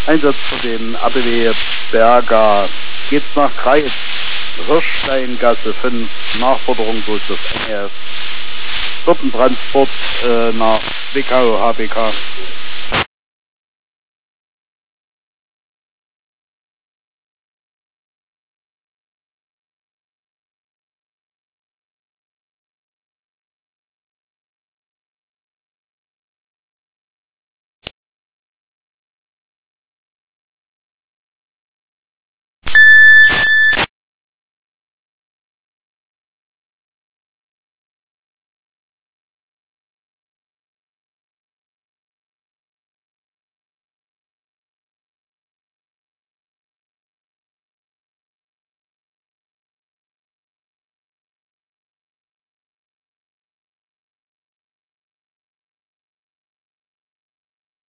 Einsatz für den ABW Berger. Geht's nach Kreis. Hirschsteingasse 5. Nachforderung durch das NS. Truppentransport nach Zwickau, HBK.